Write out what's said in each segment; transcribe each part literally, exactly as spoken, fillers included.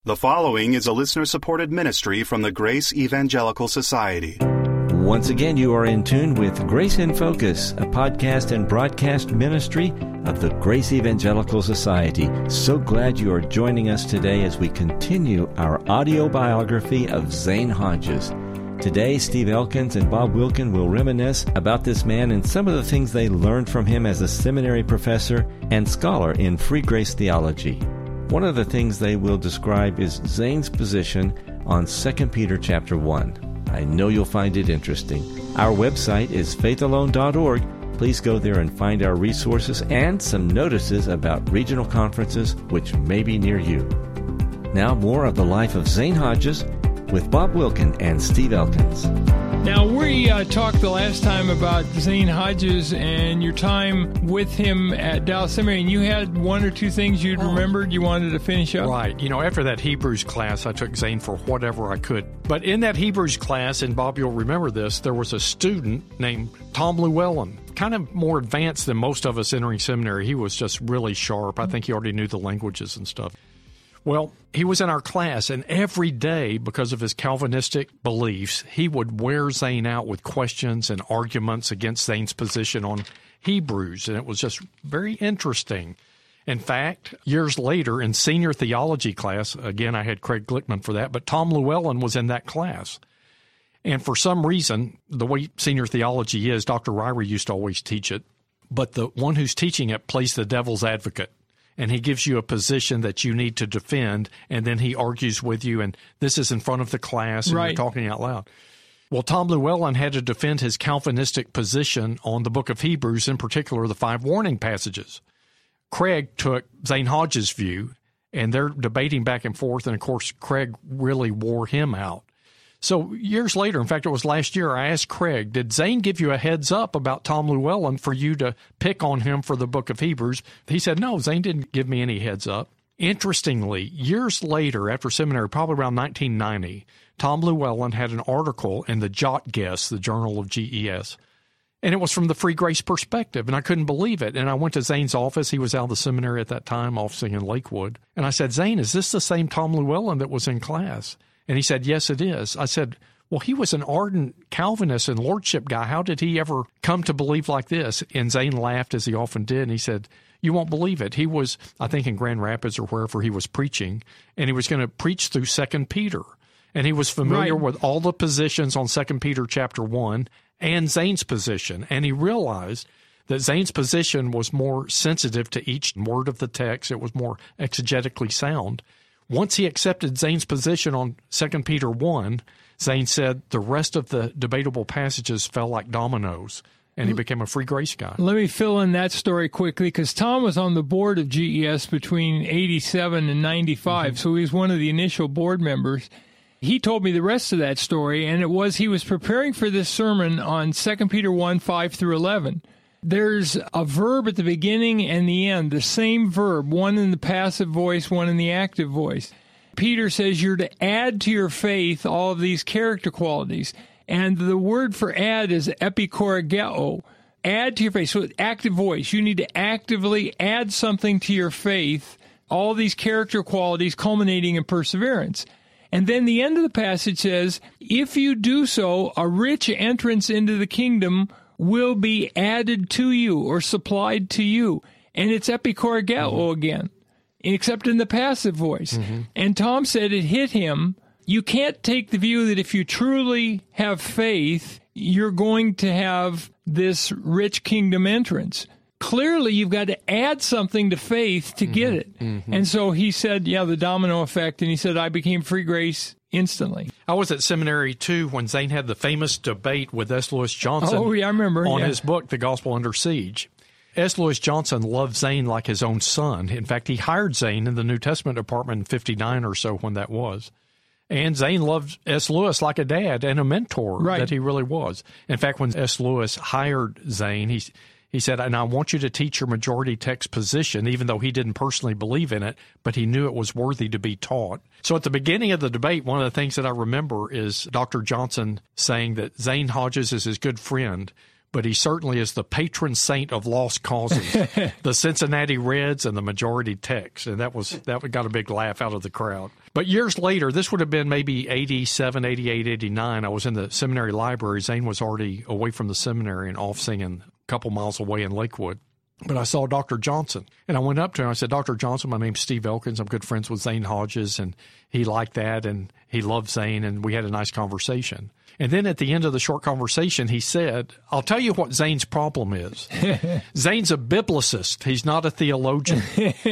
The following is a listener-supported ministry from the Grace Evangelical Society. Once again, you are in tune with Grace in Focus, a podcast and broadcast ministry of the Grace Evangelical Society. So glad you are joining us today as we continue our audio biography of Zane Hodges. Today, Steve Elkins and Bob Wilkin will reminisce about this man and some of the things they learned from him as a seminary professor and scholar in free grace theology. One of the things they will describe is Zane's position on Second Peter chapter one. I know you'll find it interesting. Our website is faith alone dot org. Please go there and find our resources and some notices about regional conferences which may be near you. Now, more of the life of Zane Hodges with Bob Wilkin and Steve Elkins. Now, we uh, talked the last time about Zane Hodges and your time with him at Dallas Seminary, and you had one or two things you'd remembered you wanted to finish up. Right. You know, after that Hebrews class, I took Zane for whatever I could. But in that Hebrews class, and Bob, you'll remember this, there was a student named Tom Llewellyn, kind of more advanced than most of us entering seminary. He was just really sharp. I think he already knew the languages and stuff. Well, he was in our class, and every day, because of his Calvinistic beliefs, he would wear Zane out with questions and arguments against Zane's position on Hebrews, and it was just very interesting. In fact, years later, in senior theology class, again, I had Craig Glickman for that, but Tom Llewellyn was in that class. And for some reason, the way senior theology is, Doctor Ryrie used to always teach it, but the one who's teaching it plays the devil's advocate. And he gives you a position that you need to defend, and then he argues with you, and this is in front of the class, and right. You're talking out loud. Well, Tom Llewellyn had to defend his Calvinistic position on the book of Hebrews, in particular the five warning passages. Craig took Zane Hodges' view, and they're debating back and forth, and of course, Craig really wore him out. So years later, in fact, it was last year, I asked Craig, did Zane give you a heads up about Tom Llewellyn for you to pick on him for the book of Hebrews? He said, no, Zane didn't give me any heads up. Interestingly, years later, after seminary, probably around nineteen ninety, Tom Llewellyn had an article in the Jot Guest, the Journal of G E S, and it was from the free grace perspective, and I couldn't believe it. And I went to Zane's office. He was out of the seminary at that time, officing in Lakewood. And I said, Zane, is this the same Tom Llewellyn that was in class? And he said, yes, it is. I said, well, he was an ardent Calvinist and lordship guy. How did he ever come to believe like this? And Zane laughed, as he often did, and he said, you won't believe it. He was, I think, in Grand Rapids or wherever he was preaching, and he was going to preach through Second Peter. And he was familiar right. with all the positions on Second Peter chapter one and Zane's position. And he realized that Zane's position was more sensitive to each word of the text. It was more exegetically sound. Once he accepted Zane's position on Second Peter one, Zane said the rest of the debatable passages fell like dominoes, and he became a free grace guy. Let me fill in that story quickly, because Tom was on the board of G E S between eighty-seven and ninety-five, mm-hmm. so he was one of the initial board members. He told me the rest of that story, and it was he was preparing for this sermon on Second Peter one, five through eleven. There's a verb at the beginning and the end, the same verb, one in the passive voice, one in the active voice. Peter says you're to add to your faith all of these character qualities. And the word for add is epikorageo. Add to your faith. So active voice. You need to actively add something to your faith, all these character qualities culminating in perseverance. And then the end of the passage says, if you do so, a rich entrance into the kingdom will be added to you or supplied to you. And it's epikorageo mm-hmm. again, except in the passive voice. Mm-hmm. And Tom said it hit him. You can't take the view that if you truly have faith, you're going to have this rich kingdom entrance. Clearly, you've got to add something to faith to mm-hmm. get it. Mm-hmm. And so he said, yeah, the domino effect. And he said, I became free grace instantly. I was at seminary, too, when Zane had the famous debate with S. Lewis Johnson oh, yeah, I remember. on yeah. his book, The Gospel Under Siege. S. Lewis Johnson loved Zane like his own son. In fact, he hired Zane in the New Testament department in fifty-nine or so when that was. And Zane loved S. Lewis like a dad and a mentor right. that he really was. In fact, when S. Lewis hired Zane, he He said, and I want you to teach your majority text position, even though he didn't personally believe in it, but he knew it was worthy to be taught. So at the beginning of the debate, one of the things that I remember is Doctor Johnson saying that Zane Hodges is his good friend, but he certainly is the patron saint of lost causes, the Cincinnati Reds and the majority text. And that was that got a big laugh out of the crowd. But years later, this would have been maybe eighty-seven, eighty-eight, eighty-nine. I was in the seminary library. Zane was already away from the seminary and off singing a couple miles away in Lakewood. But I saw Doctor Johnson, and I went up to him. I said, Doctor Johnson, my name's Steve Elkins. I'm good friends with Zane Hodges, and he liked that, and he loved Zane, and we had a nice conversation. And then at the end of the short conversation, he said, I'll tell you what Zane's problem is. Zane's a biblicist. He's not a theologian.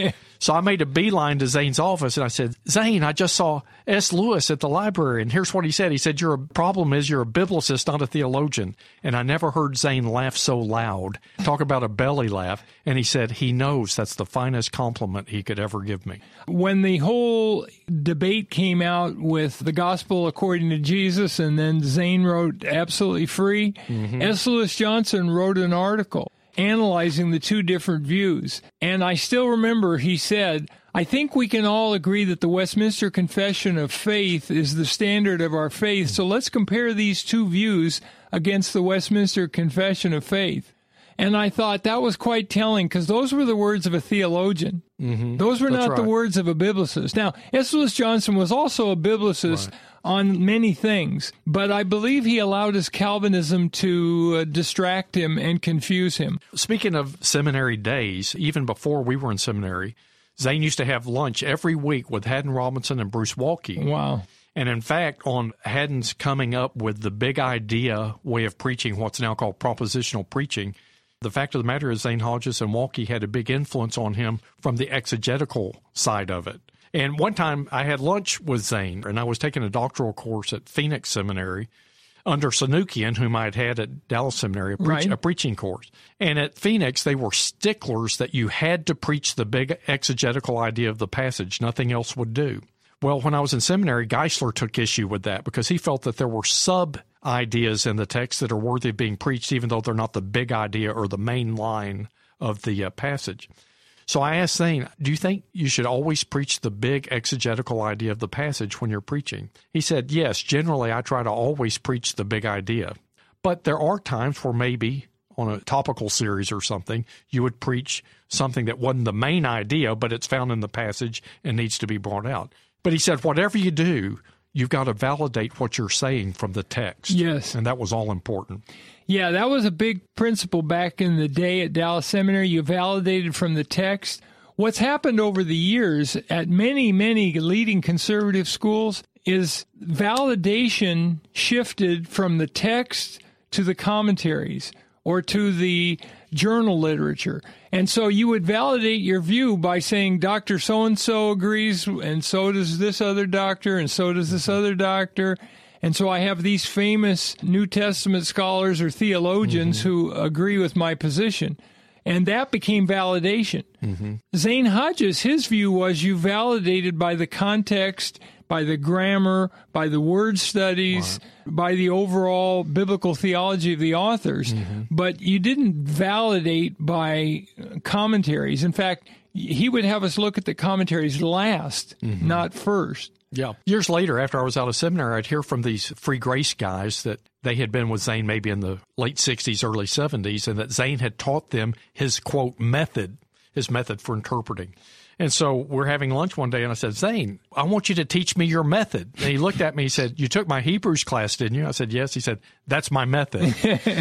So I made a beeline to Zane's office, and I said, Zane, I just saw S. Lewis at the library, and here's what he said. He said, your problem is you're a biblicist, not a theologian. And I never heard Zane laugh so loud. Talk about a belly laugh. And he said, he knows that's the finest compliment he could ever give me. When the whole debate came out with the gospel according to Jesus, and then Zane wrote Absolutely Free, mm-hmm. S. Lewis Johnson wrote an article analyzing the two different views. And I still remember he said, I think we can all agree that the Westminster Confession of Faith is the standard of our faith, so let's compare these two views against the Westminster Confession of Faith. And I thought that was quite telling, because those were the words of a theologian. Mm-hmm. Those were That's not right. the words of a biblicist. Now, S. Lewis Johnson was also a biblicist right. on many things, but I believe he allowed his Calvinism to uh, distract him and confuse him. Speaking of seminary days, even before we were in seminary, Zane used to have lunch every week with Haddon Robinson and Bruce Waltke. Wow. And in fact, on Haddon's coming up with the big idea way of preaching, what's now called propositional preaching, the fact of the matter is Zane Hodges and Waltke had a big influence on him from the exegetical side of it. And one time I had lunch with Zane, and I was taking a doctoral course at Phoenix Seminary under Sanukian, whom I had had at Dallas Seminary, a, preach, right. a preaching course. And at Phoenix, they were sticklers that you had to preach the big exegetical idea of the passage. Nothing else would do. Well, when I was in seminary, Geisler took issue with that because he felt that there were sub-ideas in the text that are worthy of being preached, even though they're not the big idea or the main line of the uh, passage. So I asked Zane, do you think you should always preach the big exegetical idea of the passage when you're preaching? He said, yes, generally I try to always preach the big idea. But there are times where maybe on a topical series or something, you would preach something that wasn't the main idea, but it's found in the passage and needs to be brought out. But he said, whatever you do, you've got to validate what you're saying from the text. Yes. And that was all important. Yeah, that was a big principle back in the day at Dallas Seminary. You validated from the text. What's happened over the years at many, many leading conservative schools is validation shifted from the text to the commentaries or to the journal literature. And so you would validate your view by saying Doctor So-and-so agrees, and so does this other doctor, and so does this other doctor. And so I have these famous New Testament scholars or theologians mm-hmm. who agree with my position. And that became validation. Mm-hmm. Zane Hodges, his view was you validated by the context, by the grammar, by the word studies, wow. by the overall biblical theology of the authors, mm-hmm. but you didn't validate by commentaries. In fact, he would have us look at the commentaries last, mm-hmm. not first. Yeah. Years later, after I was out of seminary, I'd hear from these Free Grace guys that they had been with Zane maybe in the late sixties, early seventies, and that Zane had taught them his, quote, method, his method for interpreting. And so we're having lunch one day, and I said, Zane, I want you to teach me your method. And he looked at me, he said, you took my Hebrews class, didn't you? I said, yes. He said, that's my method.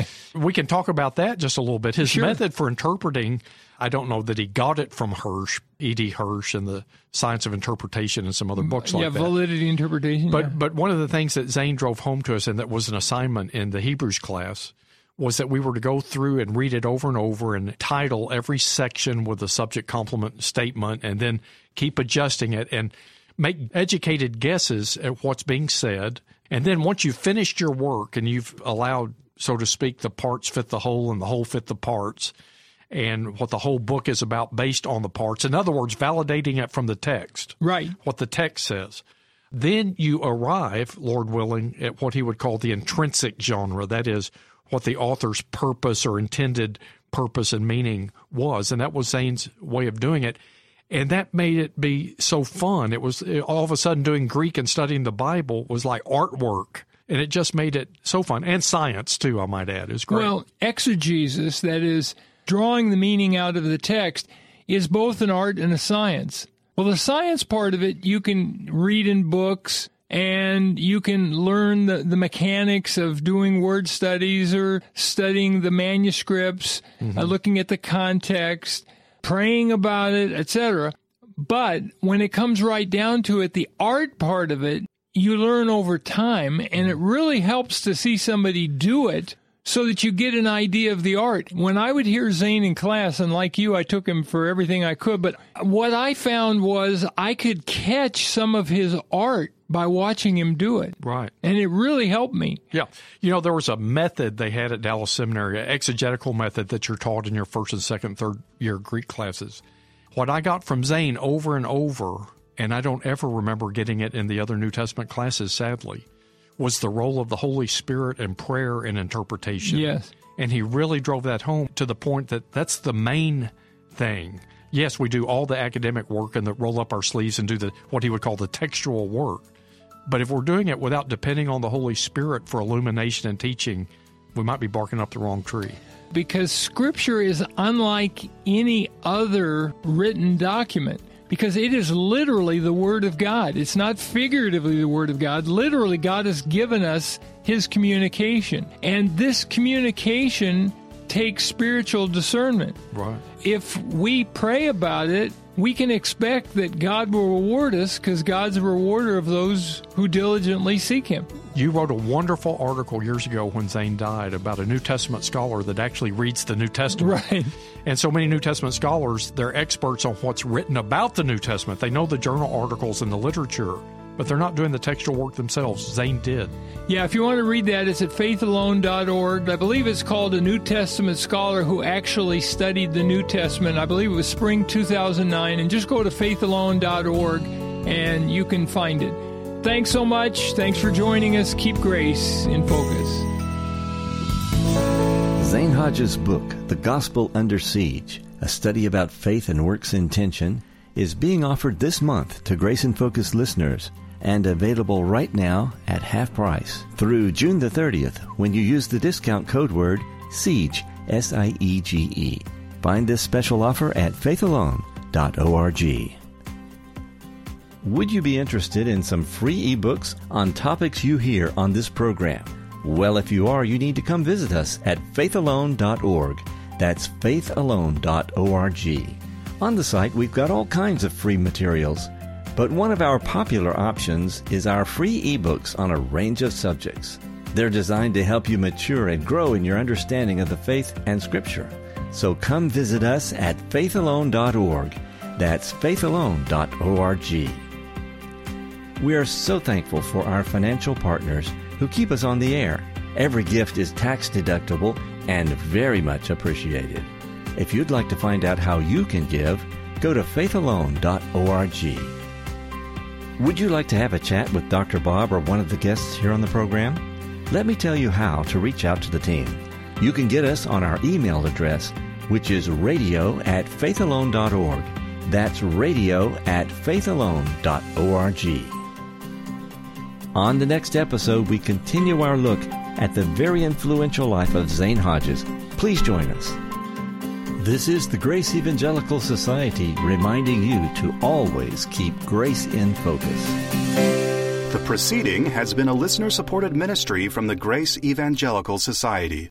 We can talk about that just a little bit. His sure. method for interpreting, I don't know that he got it from Hirsch, E D Hirsch, and the Science of Interpretation and some other books like yeah, that. Yeah, validity interpretation. But, yeah. but one of the things that Zane drove home to us, and that was an assignment in the Hebrews class, was that we were to go through and read it over and over and title every section with a subject complement statement and then keep adjusting it and make educated guesses at what's being said. And then once you've finished your work and you've allowed, so to speak, the parts fit the whole and the whole fit the parts, and what the whole book is about based on the parts. In other words, validating it from the text. Right. What the text says. Then you arrive, Lord willing, at what he would call the intrinsic genre. That is, what the author's purpose or intended purpose and meaning was. And that was Zane's way of doing it. And that made it be so fun. It was all of a sudden doing Greek and studying the Bible was like artwork. And it just made it so fun. And science, too, I might add. It was great. Well, exegesis, that is, drawing the meaning out of the text, is both an art and a science. Well, the science part of it, you can read in books, and you can learn the, the mechanics of doing word studies or studying the manuscripts, mm-hmm. uh, looking at the context, praying about it, et cetera. But when it comes right down to it, the art part of it, you learn over time, and it really helps to see somebody do it so that you get an idea of the art. When I would hear Zane in class, and like you, I took him for everything I could, but what I found was I could catch some of his art by watching him do it. Right. And it really helped me. Yeah. You know, there was a method they had at Dallas Seminary, an exegetical method that you're taught in your first and second, third year Greek classes. What I got from Zane over and over, and I don't ever remember getting it in the other New Testament classes, sadly, was the role of the Holy Spirit in prayer and interpretation. Yes. And he really drove that home to the point that that's the main thing. Yes, we do all the academic work and the roll up our sleeves and do the what he would call the textual work. But if we're doing it without depending on the Holy Spirit for illumination and teaching, we might be barking up the wrong tree. Because Scripture is unlike any other written document, because it is literally the Word of God. It's not figuratively the Word of God. Literally, God has given us His communication. And this communication takes spiritual discernment. Right. If we pray about it, we can expect that God will reward us, because God's a rewarder of those who diligently seek Him. You wrote a wonderful article years ago when Zane died about a New Testament scholar that actually reads the New Testament. Right. And so many New Testament scholars, they're experts on what's written about the New Testament. They know the journal articles and the literature, but they're not doing the textual work themselves. Zane did. Yeah, if you want to read that, it's at faith alone dot org. I believe it's called A New Testament Scholar Who Actually Studied the New Testament. I believe it was spring two thousand nine. And just go to faith alone dot org and you can find it. Thanks so much. Thanks for joining us. Keep grace in focus. Zane Hodges' book, The Gospel Under Siege, a study about faith and works in tension, is being offered this month to Grace in Focus listeners and available right now at half price through June the thirtieth when you use the discount code word SIEGE, S I E G E. Find this special offer at faith alone dot org. Would you be interested in some free ebooks on topics you hear on this program? Well, if you are, you need to come visit us at faith alone dot org. That's faith alone dot org. On the site, we've got all kinds of free materials, but one of our popular options is our free ebooks on a range of subjects. They're designed to help you mature and grow in your understanding of the faith and Scripture. So come visit us at faith alone dot org. That's faith alone dot org. We are so thankful for our financial partners who keep us on the air. Every gift is tax deductible and very much appreciated. If you'd like to find out how you can give, go to faith alone dot org. Would you like to have a chat with Doctor Bob or one of the guests here on the program? Let me tell you how to reach out to the team. You can get us on our email address, which is radio at faith alone dot org. That's radio at faith alone dot org. On the next episode, we continue our look at the very influential life of Zane Hodges. Please join us. This is the Grace Evangelical Society reminding you to always keep grace in focus. The proceeding has been a listener-supported ministry from the Grace Evangelical Society.